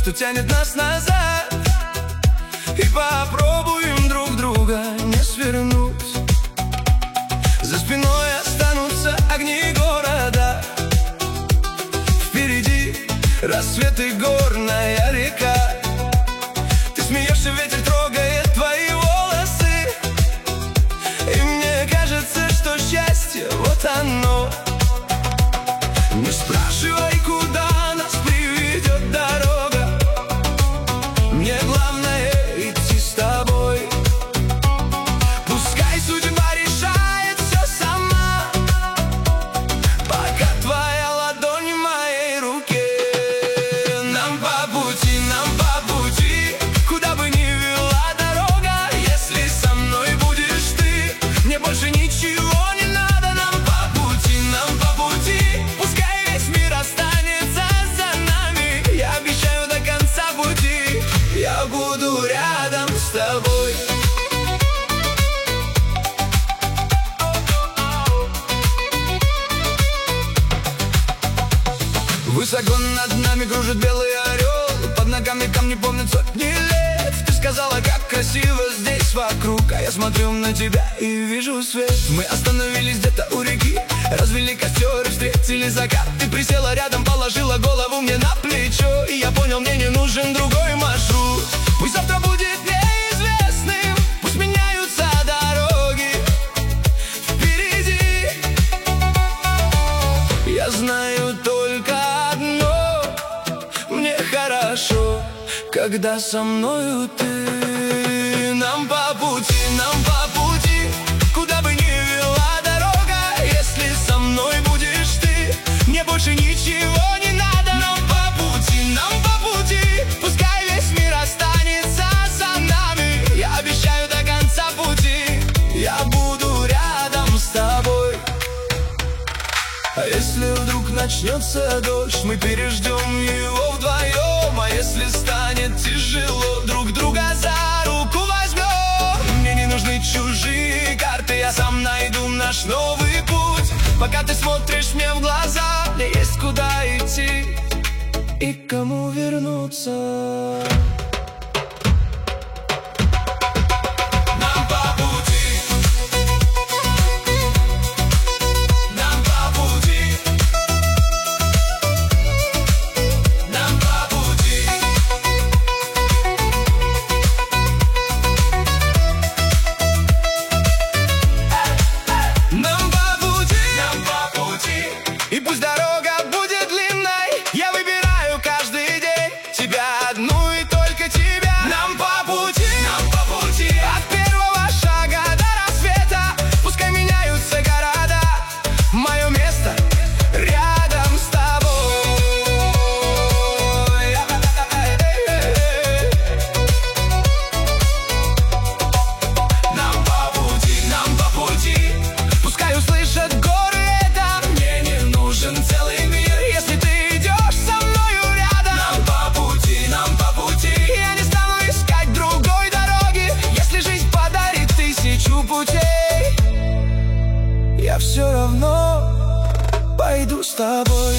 что тянет нас назад, и попробуем друг друга не свернуть. За спиной останутся огни города, впереди рассветы, горная река. Ты смеешься, ветер трогает твои волосы, и мне кажется, что счастье вот оно. Не спрашивай, куда нас приведет дорога, мне главное идти с тобой. Пускай судьба решает все сама, пока твоя ладонь в моей руке. Нам по пути, куда бы ни вела дорога. Если со мной будешь ты, мне больше ничего не надо. Нам по пути, пускай весь мир останется за нами. Я обещаю, до конца пути я буду рядом с тобой. Высоко над нами кружит белый орел, под ногами камни помнят сотни лет. Ты сказала, как красиво здесь вокруг, а я смотрю на тебя и вижу свет. Мы остановились где-то у реки, развели костер и встретили закат. Ты присела рядом, положила голову мне на плечо, и я понял, мне не нужен другой маршрут. Пусть завтра будет неизвестным, пусть меняются дороги впереди. Я знаю только одно: мне хорошо, когда со мною ты. Нам по пути, куда бы ни вела дорога. Если со мной будешь ты, мне больше ничего не надо. Нам по пути, пускай весь мир останется за нами. Я обещаю, до конца пути я буду рядом с тобой. А если вдруг начнется дождь, мы переждем его вдвоем. А если станет тяжело, друг друга за руку возьмем. Мне не нужны чужие карты, я сам найду наш новый путь. Пока ты смотришь мне в глаза, мне есть куда идти и к кому вернуться. И пусть дорога будет длинной, я выбираю каждый день тебя одну и только тебя. Нам по пути, от первого шага до рассвета. Пускай меняются города, мое место рядом с тобой. Нам по пути, пускай услышат горы это. Мне не нужен целый мир, если ты идешь со мною рядом. Нам по пути, я не стану искать другой дороги. Если жизнь подарит 1000 путей, я все равно пойду с тобой.